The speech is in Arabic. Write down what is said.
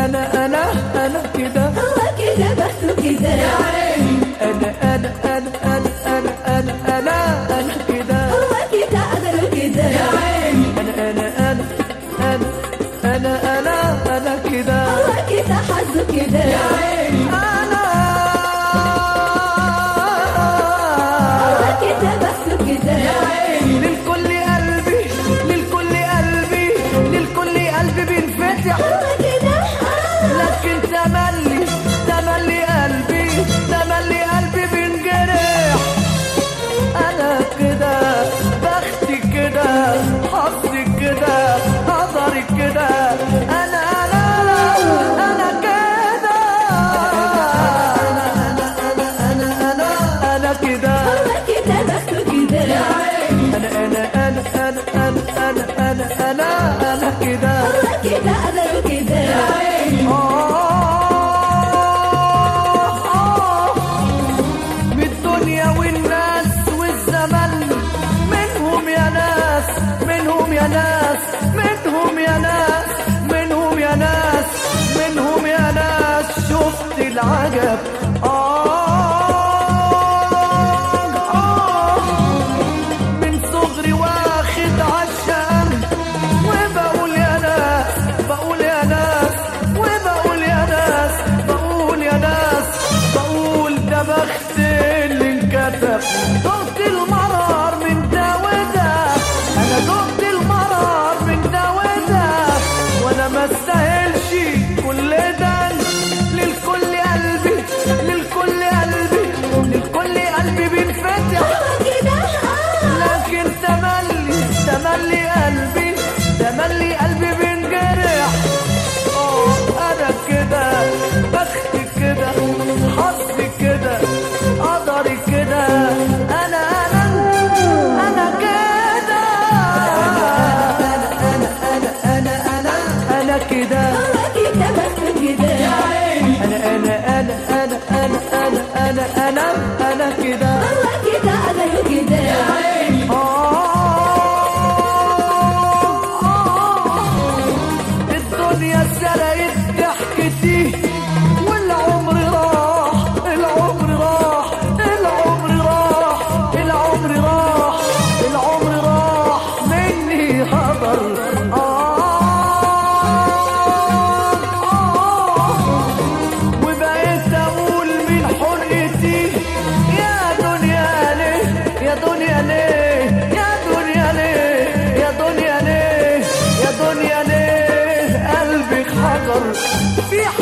أنا كده، هو كده بس كده يا عيني. أنا كده، هو كده قدره كده يا عيني. أنا كده، هو كده حظه كده يا عيني. هو كده بس كده يا عيني. للكل قلبي، للكل قلبي، للكل قلبي بينفتح، هو كده لكن تملي قلبي، تملي قلبي بينجرح. أنا كده، بختي كده، حظي كده، قدري كده. أنا كده، أنا كده، هو كده بس كده يا عيني. أنا كده. هو كده قدره كده يا عيني. بالدنيا والناس والزمن، منهم يا ناس، منهم يا ناس، منهم يا ناس، منهم يا ناس، منهم يا ناس، شفت العجب. من صغري واخد عشان، وبقول يا ناس، بقول يا ناس، وبقول يا ناس، بقول يا ناس، بقول ده بخت اللي انكتب. دقت المرار من ده وده، انا دقت المرار من ده وده، وانا ما استاهلش كل ده. للكل قلبي، للكل قلبي، للكل قلبي بينفتح، هو كده لكن تملي قلبي، تملي قلبي بينجرح. أنا كده، بختي كده، حظي كده، قدري كده. أنا كده، أنا كده، هو كده بس كده يا عيني. أنا كده. هو كده قدره كده يا عيني. الدنيا سرقت ضحكتي، والعمر راح، العمر راح، العمر راح، العمر راح، العمر راح مني هدر. وبقيت اقول من حرقتي، يا دنيا ليه، يا دنيا ليه، يا دنيا ليه، يا دنيا ليه، يا دنيا ليه، قلبك حجر في